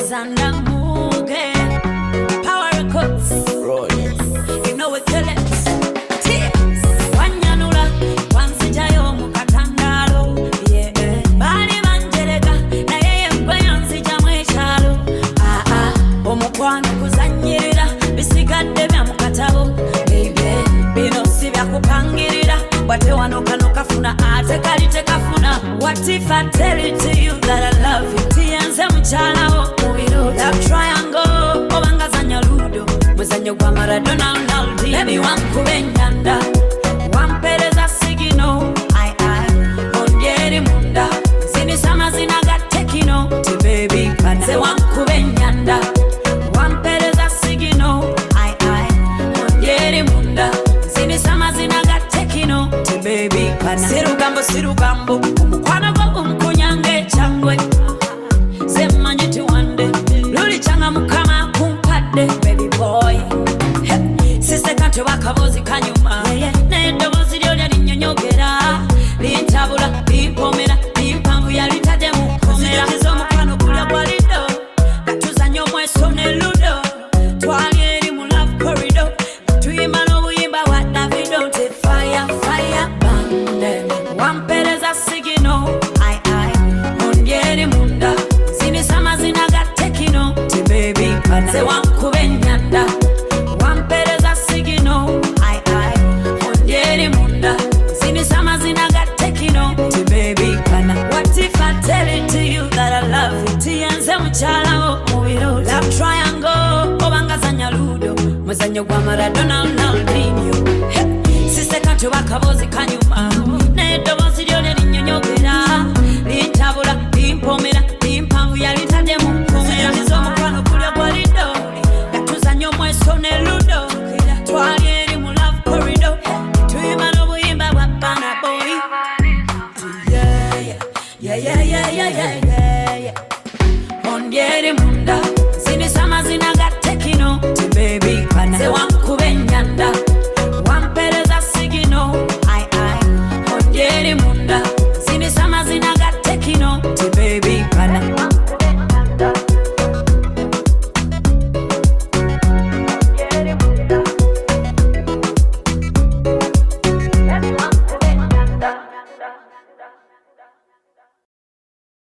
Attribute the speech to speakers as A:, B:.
A: Alexander Muge, Power Records, you know we kill it. Wanyanula, wansijayo mukatandalo, yeah. Bali banjereka, na yeye mkweyanzija mwechalo. Omukwano kuzanyirira, bisigadde bya mukatabo, baby. Bino si bya kupangirira, wate wanoka kafuna, ate kali tekafuna. What if I tell it to you that I love you? Tiyanze mchala mubiro, love triangle, obangazanya ludo, muzanyo gwa Maradona Ronaldo. Baby wankube nyanda, wampereza sigino, ongeri munda, zinisama zinagatekino, ti baby pana. Se wankube nyanda, wampereza sigino, ongeri munda, zinisama zinagatekino, ti baby pana. Sirugambo, umukwano go umkunyange changwe, zemanyiti wande, luli changa mukama kumpadde, baby boy. Sise kanto bakabozi kanyuma, nedobozi lyolya linyonyogera, lintabula, limpomera, limpanvu yalitadde mukomera. Kizo mukwano kulya gwa lido, gatuzanya omweso ne ludo, twali eri mu love corridor, tuyimba n'obuyimba wa Davido. Te fire bande, wampereza sigino, ongeri munda, zinisama zinagatekino, ti baby pana. Se wankube nyanda, wampereza sigino, ongeri munda, zinisama zinagatekino, ti baby pana. What if I tell it to you that I love you? Tiyanze mchala mubiro, love triangle, obangazanya ludo, muzanyo gwa Maradona Ronaldinho. Sise kanto bakabozi kanyuma, nedobozi lyolya linyonyogera, lintabula, limpomera, limpanvu yalitadde mukomera. Kizo mukwano kulya gwa lido, gatuzanya omweso ne ludo, twali eri mu love corridor, tuyimba n'obuyimba bwa Burna Boy. Yeah. Ongeri munda,